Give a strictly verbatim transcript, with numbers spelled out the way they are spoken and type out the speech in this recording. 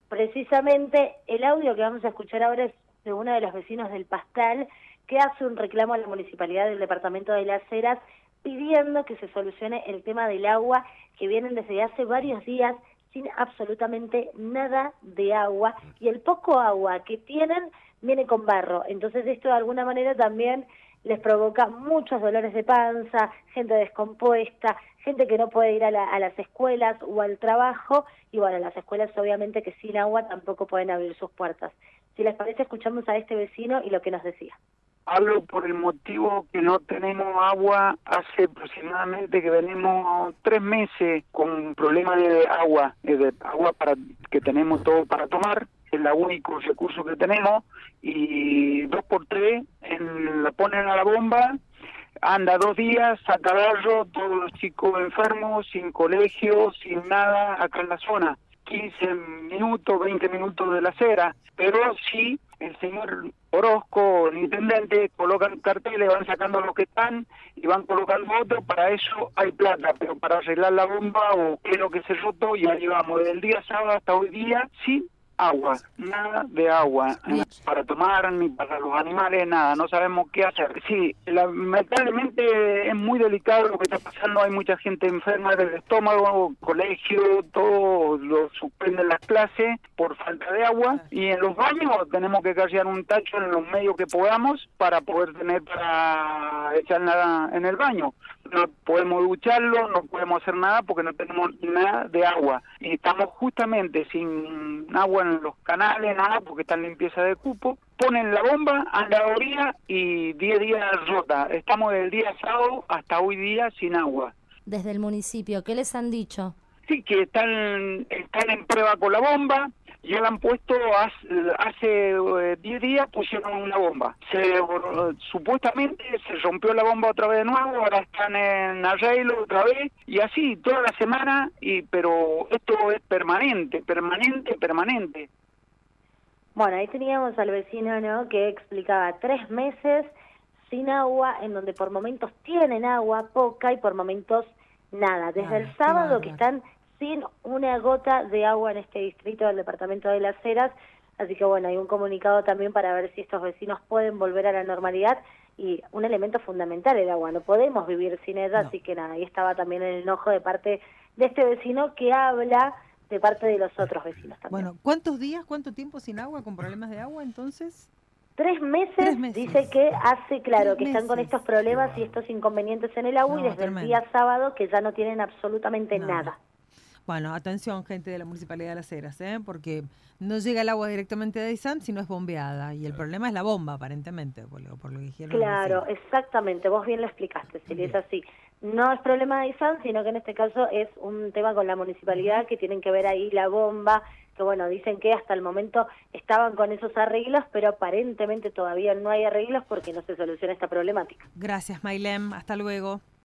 Precisamente el audio que vamos a escuchar ahora es de uno de los vecinos del Pastal, que hace un reclamo a la Municipalidad del Departamento de Las Heras pidiendo que se solucione el tema del agua, que vienen desde hace varios días sin absolutamente nada de agua, y el poco agua que tienen viene con barro. Entonces esto de alguna manera también les provoca muchos dolores de panza, gente descompuesta, gente que no puede ir a, la, a las escuelas o al trabajo, y bueno, las escuelas obviamente que sin agua tampoco pueden abrir sus puertas. Si les parece, escuchamos a este vecino y lo que nos decía. Hablo por el motivo que no tenemos agua. Hace aproximadamente que venimos tres meses con problemas de agua, eh, de agua para que tenemos todo para tomar, es el único recurso que tenemos, y dos por tres en, la ponen a la bomba, anda dos días, saca barro, todos los chicos enfermos, sin colegio, sin nada, acá en la zona. quince minutos, veinte minutos de la acera, pero sí, el señor Orozco, el intendente, colocan carteles, van sacando los que están y van colocando otros. Para eso hay plata, pero para arreglar la bomba o qué es lo que se roto, ya llevamos desde el día sábado hasta hoy día sin agua, nada de agua, eh, para tomar ni para los animales, nada, no sabemos qué hacer. Sí, lamentablemente es muy delicado lo que está pasando, hay mucha gente enferma del estómago, colegio, todo lo suspenden las clases por falta de agua, y en los baños tenemos que cargar un tacho en los medios que podamos para poder tener para echar nada en el baño. No podemos ducharlo, no podemos hacer nada porque no tenemos nada de agua, y estamos justamente sin agua en los canales, nada, porque está en limpieza de cupo. Ponen la bomba, anda dos días y diez días rota. Estamos del día sábado hasta hoy día sin agua. Desde el municipio, ¿qué les han dicho? Sí, que están, están en prueba con la bomba. Ya la han puesto hace, hace diez días, pusieron una bomba. Se, supuestamente se rompió la bomba otra vez de nuevo, ahora están en arreglo otra vez, y así toda la semana, y pero esto es permanente, permanente, permanente. Bueno, ahí teníamos al vecino, ¿no?, que explicaba tres meses sin agua, en donde por momentos tienen agua, poca, y por momentos nada. Desde el sábado que están sin una gota de agua en este distrito del departamento de Las Heras, así que bueno, hay un comunicado también para ver si estos vecinos pueden volver a la normalidad, y un elemento fundamental el agua, no podemos vivir sin ella, no. Así que nada, ahí estaba también el enojo de parte de este vecino que habla de parte de los otros vecinos también. Bueno, ¿cuántos días, cuánto tiempo sin agua, con problemas de agua entonces? Tres meses, Tres meses. Dice que hace, claro, Tres que meses. Están con estos problemas y estos inconvenientes en el agua, no, y desde tremendo. El día sábado que ya no tienen absolutamente no. nada. Bueno, atención, gente de la Municipalidad de Las Heras, ¿eh? Porque no llega el agua directamente de Aysán, sino es bombeada. Y el problema es la bomba, aparentemente, por lo, por lo que dijeron. Claro, exactamente, vos bien lo explicaste, si es así. No es problema de Aysán, sino que en este caso es un tema con la municipalidad, que tienen que ver ahí la bomba, que bueno, dicen que hasta el momento estaban con esos arreglos, pero aparentemente todavía no hay arreglos porque no se soluciona esta problemática. Gracias, Maylem, hasta luego.